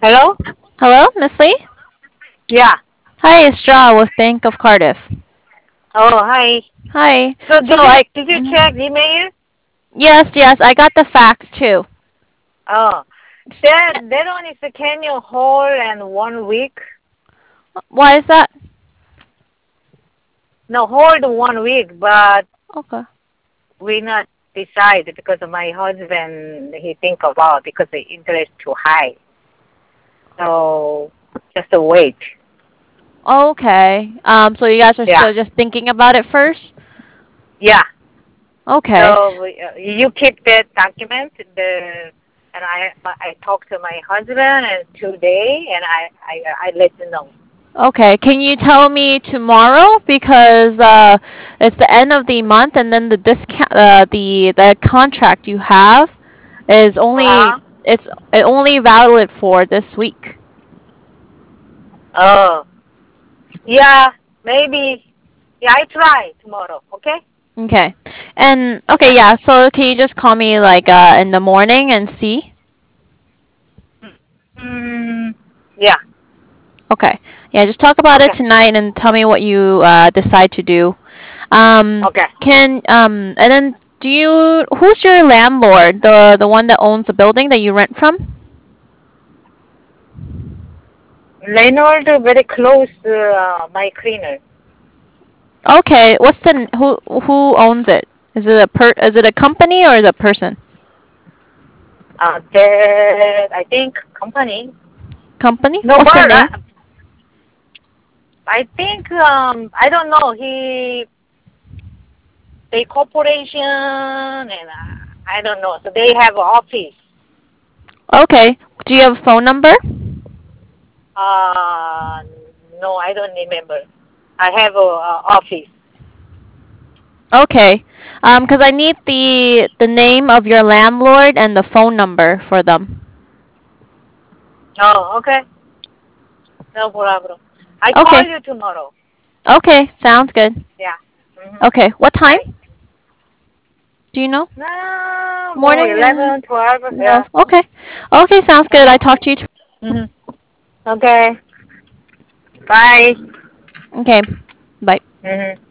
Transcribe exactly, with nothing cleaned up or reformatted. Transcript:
Hello? Hello, Miss Lee? Yeah. Hi, it's Jaw with Bank of Cardiff. Oh, hi. Hi. So So did you I did you mhm. check email? Yes, yes, I got the fax too. Oh, that that one is can you hold and one week? Why is that? No, hold one week, but Okay. we not decide because my husband he think about because the interest too high. So just wait. Okay. Um, so you guys are Yeah, still just thinking about it first? yeah. Okay. So uh, you keep that document. The and I I talked to my husband and today and I I I let you know. Okay. Can you tell me tomorrow because uh, it's the end of the month, and then the discount, uh, the the contract you have is Uh only huh. it's it only valid for this week. Oh, yeah, maybe. Yeah, I try tomorrow. Okay. Okay. And okay, Yeah. yeah. So can you just call me like uh, in the morning and see? Mm, yeah. Okay. Yeah, just talk about it Okay. tonight and tell me what you uh, decide to do. Um, Okay. can um, and then do you? Who's your landlord? The the one that owns the building that you rent from? Leonard very close. Uh, my cleaner. Okay. What's the who who owns it? Is it a per? Is it a company or is it a person? Uh, that I think company. Company. No, What's the but name? uh, I think um I don't know. He they corporation and uh, I don't know. So they have office. Okay. Do you have a phone number? Uh, no, I don't remember. I have a uh, office. Okay. Um, because I need the the name of your landlord and the phone number for them. Oh, okay. No problem. I call Okay. you tomorrow. Okay. Sounds good. Yeah. Mm-hmm. Okay. What time? Bye. Do you know? No, more Morning? Uh, eleven, twelve. no. Yeah. Okay. Okay. Sounds good. I Uh-huh. talk to you. T- Mm-hmm. Okay. Bye. okay. Bye. Mm-hmm.